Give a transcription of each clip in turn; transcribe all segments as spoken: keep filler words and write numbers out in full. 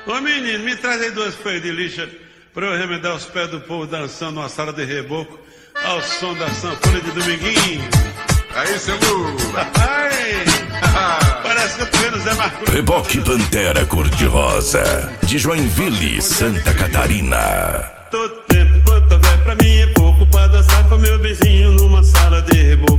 Ô menino, me traz aí duas folhas de lixa pra eu remendar os pés do povo dançando numa sala de reboco ao som da sanfona de Dominguinho. Aí, seu Lu. Ai, parece que eu tô vendo o Zé Marcos. Reboque Pantera Cor-de-Rosa, de Joinville, Santa Catarina. Todo tempo quanto houver pra mim é pouco pra dançar com meu vizinho numa sala de reboco.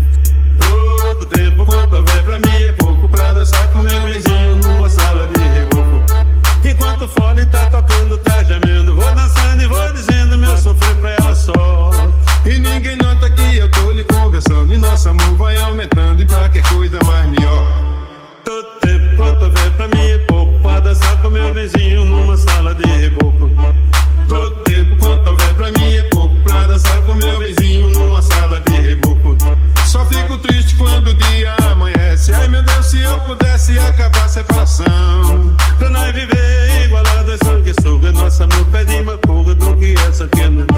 Todo tempo quanto houver pra mim é pouco pra dançar com meu vizinho numa sala de reboco. Enquanto o fone tá tocando, tá gemendo, vou dançando e vou dizendo meu sofrer pra ela só. E ninguém nota que eu tô lhe conversando, e nosso amor vai aumentando, e qualquer coisa mais melhor. Todo tempo quanto houver pra mim é pouco pra dançar com meu vizinho numa sala de reboco. Todo tempo quanto houver pra mim é pouco pra dançar com meu vizinho numa sala de reboco. Só fico triste quando o dia amanhece. Ai meu Deus, se eu pudesse acabar a separação, pra nós viver igualado é sanguessuga. Nosso amor pede uma fuga do que essa que não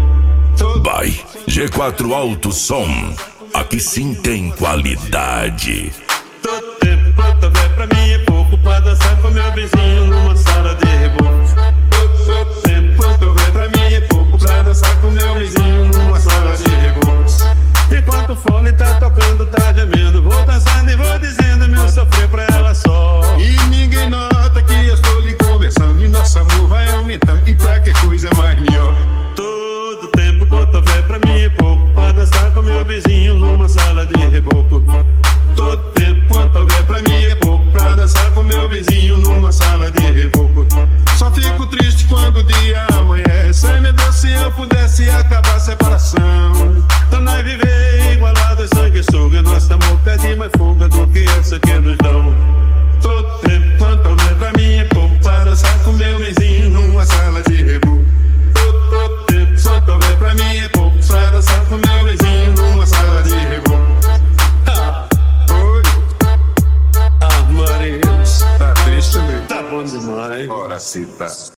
dão. By G quatro Alto Som, aqui sim tem qualidade. Todo tempo quanto houver pra mim é pouco pra dançar com meu vizinho numa sala de reboco. todo tempo quanto houver pra mim é pouco pra dançar com meu vizinho numa sala de reboco. Enquanto o fone tá tocando, tá gemendo, vou dançando e vou dizendo meu sofrer pra ela só. E ninguém nota que eu estou lhe conversando, e nosso amor vai aumentando, e pra que coisa mais melhor. Todo tempo quanto houver pra mim é pouco pra dançar com meu vizinho numa sala de reboco. Todo tempo quanto houver pra mim é pouco pra dançar com meu vizinho numa sala de reboco. Só fico triste quando o dia amanhece. Ai meu Deus, se eu pudesse acabar a separação, pra nós viver igualado é sanguessuga. Nosso amor pede mais fuga do que essa que nos dão. todo tempo quanto houver pra mim é pouco pra dançar com meu vizinho numa sala de reboco. Todo, todo tempo quanto houver pra mim é pouco pra dançar com meu vizinho numa sala de reboco. Ah, Oi, ah, Maria, tá triste mesmo? tá bom demais. Ora se tá.